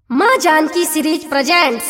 माँ Janaki series presents.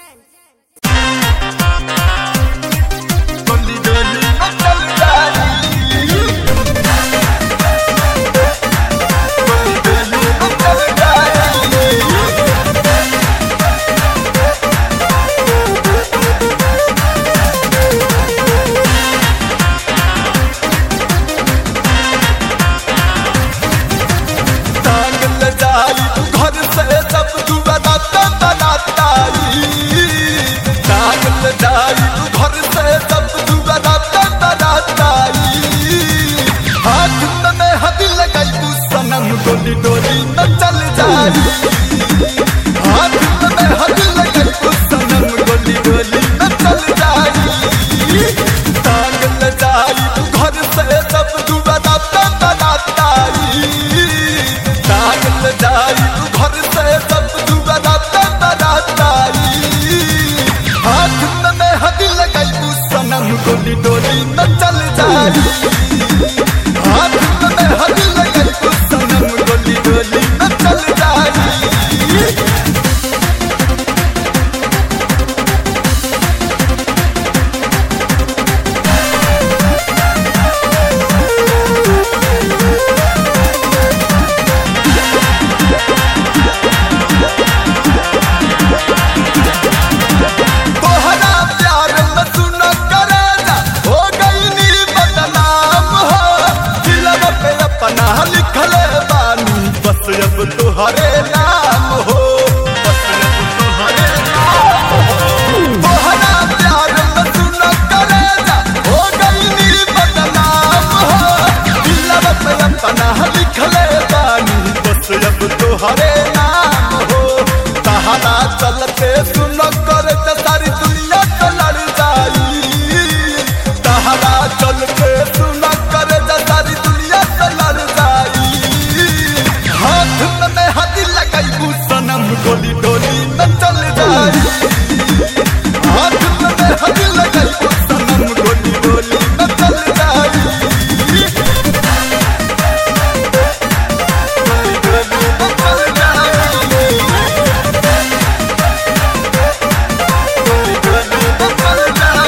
डोली डोली न चल जाई हाथ में हद लगे सनम डोली डोली न चल जाई टांग ले जाई घर से सब दुबारा तनाताई टांग ले जाई घर से सब दुबारा तनाताई हाथ में हद लगे सनम डोली डोली न चल जाई हाथ में हद लगे डोली डोली न चल जाई तोहरा प्यार में सुन करेजा हो गई नी बदनाम हो दिलवा पे अपना लिखल बस अब तुहरे नाम हो बस अब तुहरे नाम हो तोहरा प्यार में सुन करेजा हो गई नी बदनाम हो दिलवा पे अपना लिखले बानी बस अब तुहरे नाम हो तहरा चलते सुन कर सारी दुनिया तो लड़ जाई तहरा चलते सुन कर सारी दुनिया तो लड़ जाई हाथ में हदी लगाई सनम डोली डोली न चल जाई हाथ में हदी लगाई सनम डोली डोली न चल जाई डोली डोली न चल जाई डोली डोली न चल जाई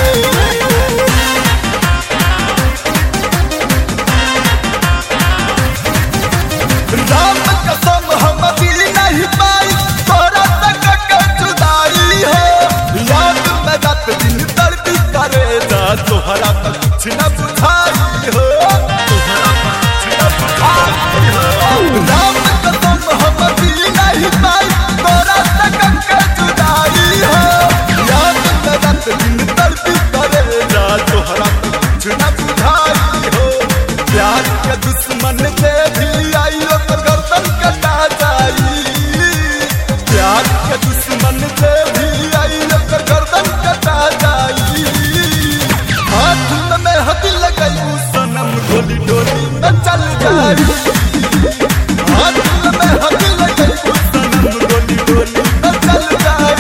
राम कसम हम दिल नहीं पाई तोरा तक के जुदाई हो याद में रात दिन दर्द करे जा तोहरा तो कुछ न बुझाई हो तोहरा तो कुछ न बुझाई हो राम कसम हम दिल नहीं पाई तोरा तक के जुदाई हो याद में रात दिन दर्द करे जा तोहरा तो कुछ न बुझाई हो प्यार के दुश्मन से भी आई गर्दन कटा जाई प्यार के दुश्मन से भी आई गर्दन कटा जाई हाथ में हद लगाई सनम डोली डोली न चल जाई हाथ में हद लगाई सनम डोली डोली न चल जाई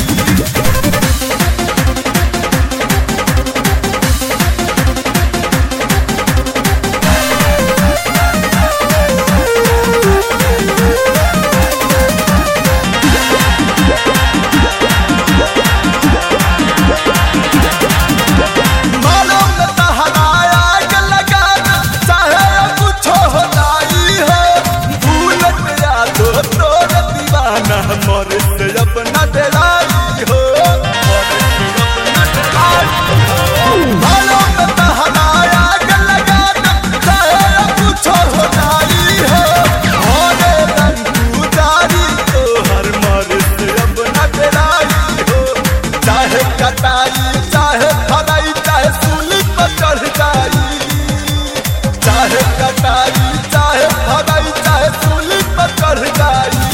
मोर से अपना डराई हो मोर से अपना डराई हो भालो में तहनाया लगा चाहे कुछ हो जाई हो होने रंग गुजारी तो हर मोर से अपना डराई हो चाहे कटाई चाहे फराई चाहे सूली पर चढ़ जाई चाहे कटाई चाहे फराई चाहे सूली पर चढ़ जाई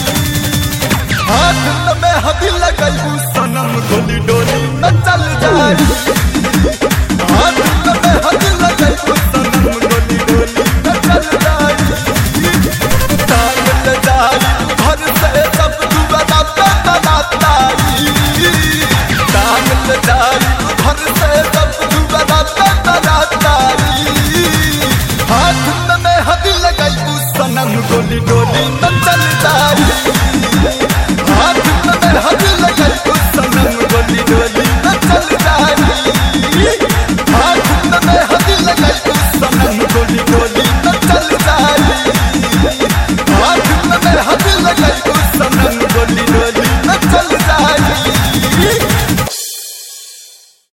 हाथ में हदी लगाई सनम डोली डोली न चल जाई।